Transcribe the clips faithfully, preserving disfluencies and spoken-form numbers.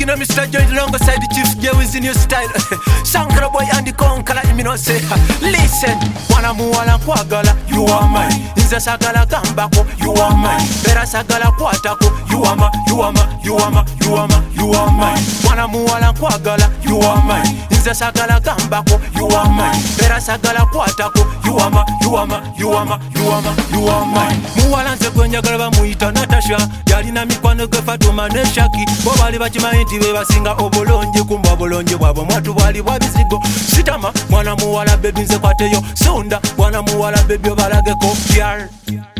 know Mister Joy alongside the Chief J with in your style. Shankara boy and the conqueror, me no say. Listen, wana muwala kwagala, you are mine. Inza sagala gambako, you are mine. Pera sagala kwatako, you are ma, you are ma, you are ma, you are ma, you are mine. Wana muwala kwagala, you are mine. Inza sagala gambako, you are mine. Pera sagala kwatako, you are ma, you are ma, you are ma, you are ma, you are mine. Muwala nze kwenjagala bamuyita Natasha, yalina mikwano gwe Fatuma ne Shaki. Bo bali bakimanyi nti be basinga obulungi, kumba obulungi bwabwe mwatu bwali bwa bizigo. Sitama mwana muwala baby nze kwateyo sunda, mwana muwala baby obalageko kyal.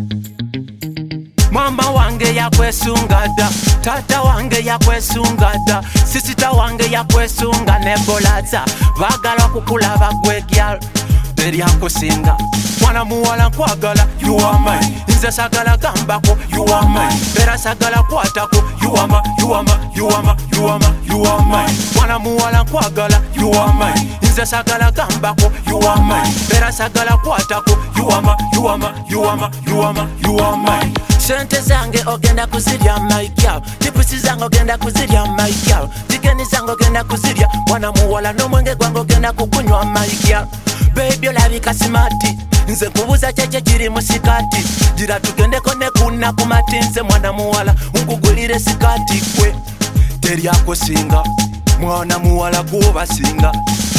Mama wange yakwesungada, tata wange yakwesungada, sisita wange yakwesunga nebolaza, bagala kukulaba gwe gyal. Teri akusinga mwana muwala kwagala, you are mine. Inza sagala gambako, you are mine. Pera sagala kwatako, you are ma, you are ma, you are ma, you are ma, you are mine. Mwana muwala kwagala, you are mine. Inza sagala gambako, you are mine. Pera sagala kwatako, you are ma, you are ma, you are ma, you are ma, you are mine. Sente zange ogenda kuzirya my girl, tipusi zange ogenda kuzirya my girl, tikeni zange ogenda kuzirya, mwana muwala n'omwenge gwange ogenda kukunywa my girl. Baby olabika simati, nze nkubuza cheche kiri musikati, jira tugendeko ne kuna kumati, nze mwana muwala nkugulire sikati kwe. Teri akusinga mwana muwala kubasinga.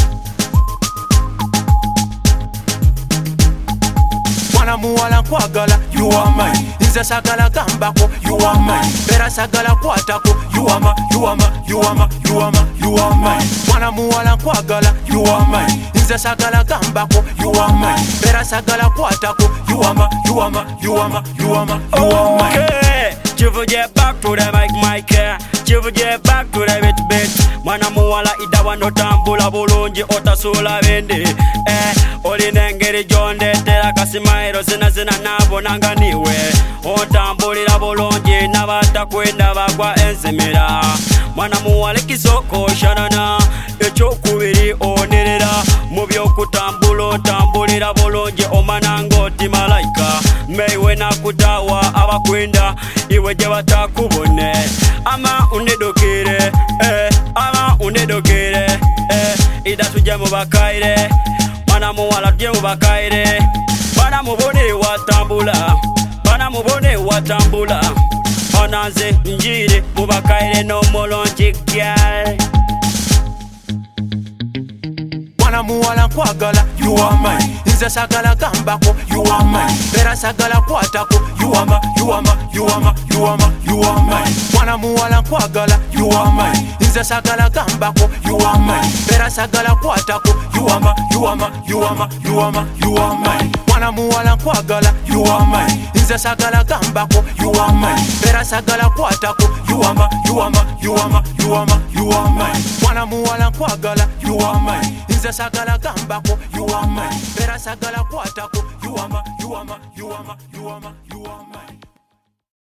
Mwana muwala kwagala, you are mine. Inza sagala gambako, you are mine. Pera sagala kwatako, you are ma, you are ma, you are ma, you are ma, you are mine. Mwana muwala kwagala, you are mine. Inza sagala gambako, you are mine. Pera sagala kwatako, you are ma, you are ma, you are ma, you are ma, you are mine. Okay, chivu get back to the mic, mic here. Chivu get back to the bit bit. Mwana muwala idawa no tambula bulungi otasula bende. Eh, oli nengeri jonde tera kasimairo zina zina nabo nanganiwe. Otambulira bulungi nabata kwenda bagwa enzimira. Mwana muwala kisoko shanana, ekyokubiri onerera. Mu byokutambula otambulira bulungi omananga oti malaika. Meiwe nakutawa abakwenda iwe gye batakubone. Ama unedokere, eh, ama unedokere, eh, ida tujye mu bakaire. Mwana muwala tujye mu bakaire. Bana mubone watambula, bana mubone watambula. Onanze njire mu bakaire no mulungi gyal. Mwana muwala kwagala, you are mine. Inza sagala gambako, you are mine. Pera sagala kwatako, you are ma, you are ma, you are ma, you are ma, you are mine. Mwana muwala kwagala, you are mine. Inza sagala gambako, you are mine. Pera sagala kwatako, you are ma, you are ma, you are ma, you are ma, you are mine. Mwana muwala kwagala, you are mine. Inza sagala gambako, you are mine. Pera sagala kwatako, you are ma, you are ma, you are ma, you are ma, you are mine. Mwana muwala kwagala, you are mine. Inza sagala gambako, you are mine. Pera sagala kwatako, you are ma, you are ma, you are ma, you are ma, you are mine.